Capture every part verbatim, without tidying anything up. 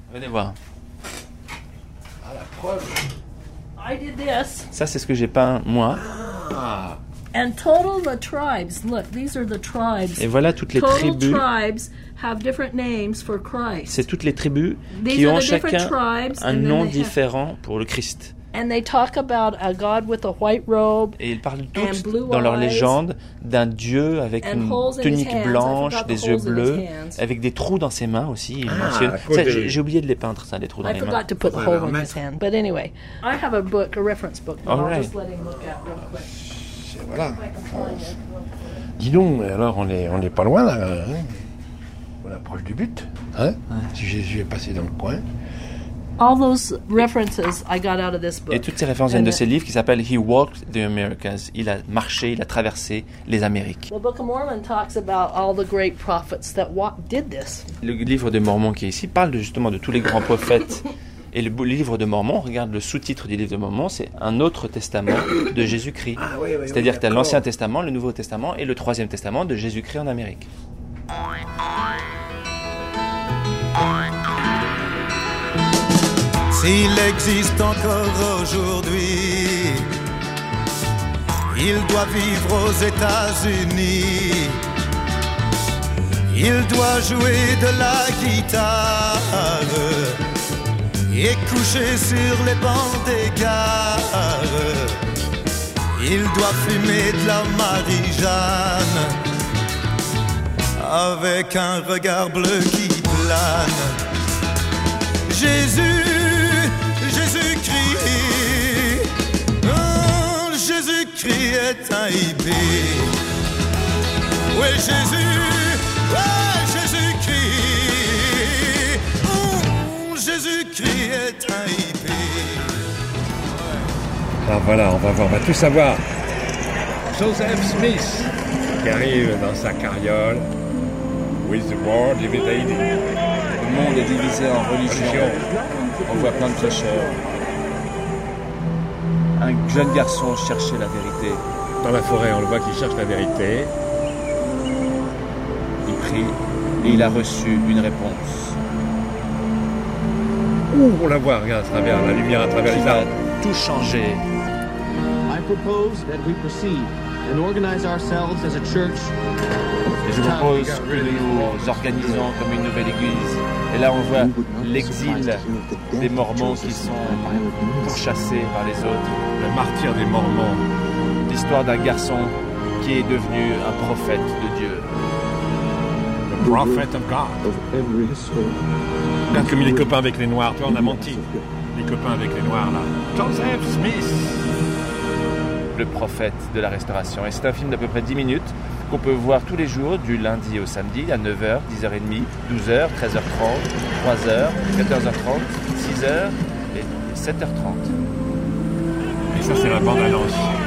Venez voir. Ah, la preuve. I did this. Ça, c'est ce que j'ai peint moi. Ah. And total the tribes. Look, these are the tribes. Et voilà toutes les Total tribus. tribes have different names for Christ. C'est toutes les tribus These qui are ont the different chacun tribes, un and then nom they have- différent pour le Christ. And they talk about a God with a white robe. Et ils parlent And tous blue dans leur eyes. légende d'un Dieu avec And une holes in his tunique hands. I blanche, forgot the des yeux holes in his bleus, hands. avec des trous dans ses mains aussi. Il Ah, mentionne. à cause Ça, des- j'ai, j'ai oublié de les peindre, ça, les trous dans I les mains. forgot to put the Faudrait hole leur in his mettre. hand. But anyway, I have a book, a reference book. that All I'll right. just let him look at real quick. C'est- Voilà. If I can find it real quick. Dis donc, alors on est, on est pas loin là. Hein, on approche du but. Hein, si Jésus est passé dans le coin. All those references I got out of this book. Et toutes ces références viennent de And ces livres qui s'appellent He Walked the Americas. Il a marché, il a traversé les Amériques. The Book of Mormon talks about all the great prophets that wa- did this. Le livre de Mormon qui est ici parle de, justement de tous les grands prophètes. Et le beau- le livre de Mormon, regarde le sous-titre du livre de Mormon, c'est un autre testament de Jésus-Christ. Ah, oui, oui, C'est-à-dire oui, que tu as d'accord. l'Ancien Testament, le Nouveau Testament et le Troisième Testament de Jésus-Christ en Amérique. S'il existe encore aujourd'hui, il doit vivre aux États-Unis. Il doit jouer de la guitare et coucher sur les bancs des gares. Il doit fumer de la Marie-Jeanne avec un regard bleu qui plane. Jésus, Jésus-Christ, oh, Jésus-Christ est un hippie. Oui, Jésus, ouais, Jésus-Christ, oh, Jésus-Christ est un hippie. Ah voilà, on va voir, on va tout savoir. Joseph Smith qui arrive dans sa carriole. With the world divided. Le monde est divisé en religions. On voit plein de prêcheurs. Un jeune garçon cherchait la vérité. Dans la forêt, on le voit qu'il cherche la vérité. Il prie et il a reçu une réponse Ouh, on la voit, regarde, à travers la lumière, à travers qui les va arbres. tout changer. I propose that we proceed and organize ourselves as a church. Et je propose que nous nous organisons comme une nouvelle église. Et là, on voit l'exil des Mormons qui sont pourchassés par les autres. Le martyr des Mormons. L'histoire d'un garçon qui est devenu un prophète de Dieu. Le prophet of God. Regarde comme il est copain avec les Noirs. Toi, on a menti. Les copains avec les Noirs, là. Joseph Smith. Le prophète de la restauration. Et c'est un film d'à peu près dix minutes qu'on peut voir tous les jours, du lundi au samedi, à neuf heures, dix heures trente, douze heures, treize heures trente, trois heures, quatorze heures trente, six heures et sept heures trente. Et ça, c'est la bande-annonce.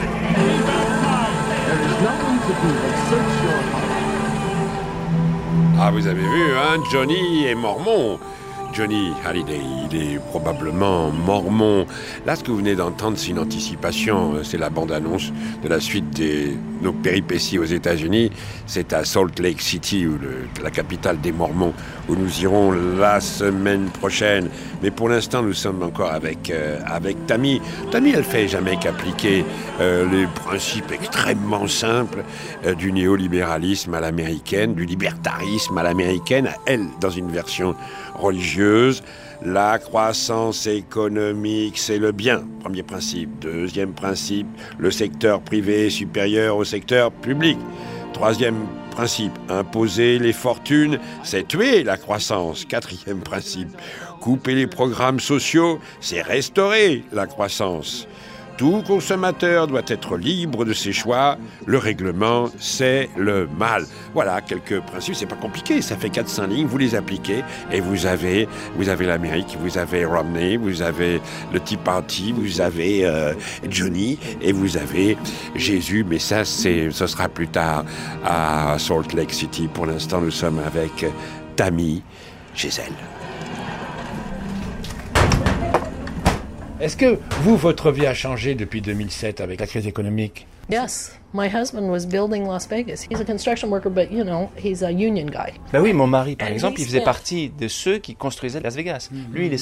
There is nothing to do but search your heart. Ah, vous avez vu, hein, Johnny est mormon. Johnny Hallyday, il est probablement mormon. Là, ce que vous venez d'entendre, c'est une anticipation. C'est la bande-annonce de la suite de nos péripéties aux États-Unis. C'est à Salt Lake City, où le, la capitale des Mormons, où nous irons la semaine prochaine. Mais pour l'instant, nous sommes encore avec, euh, avec Tammy. Tammy, elle fait jamais qu'appliquer euh, les principes extrêmement simples euh, du néolibéralisme à l'américaine, du libertarisme à l'américaine, elle, dans une version religieuse. La croissance économique, c'est le bien, premier principe. Deuxième principe, le secteur privé est supérieur au secteur public. Troisième principe, imposer les fortunes, c'est tuer la croissance. Quatrième principe, couper les programmes sociaux, c'est restaurer la croissance. Tout consommateur doit être libre de ses choix. Le règlement, c'est le mal. Voilà quelques principes. C'est pas compliqué. Ça fait quatre cinq lignes. Vous les appliquez et vous avez, vous avez l'Amérique, vous avez Romney, vous avez le Tea Party, vous avez euh, Johnny et vous avez Jésus. Mais ça, c'est, ce sera plus tard à Salt Lake City. Pour l'instant, nous sommes avec Tammy chez elle. Est-ce que vous, votre vie a changé depuis deux mille sept avec la crise économique? Yes, my husband was building Las Vegas. He's a construction worker, but you know, he's a union guy. Ben oui, mon mari, par And exemple, he il faisait spent- partie de ceux qui construisaient Las Vegas. Lui, il est